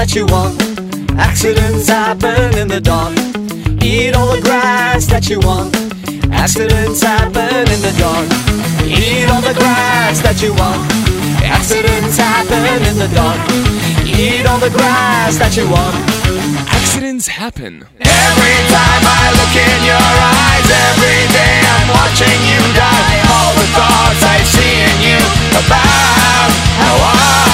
that you want. Accidents happen in the dark. Eat all the grass that you want. Accidents happen in the dark. Eat all the grass that you want. Accidents happen in the dark. Eat all the grass that you want. Accidents happen. Every time I look in your eyes, every day I'm watching you die. All the thoughts I see in you about how I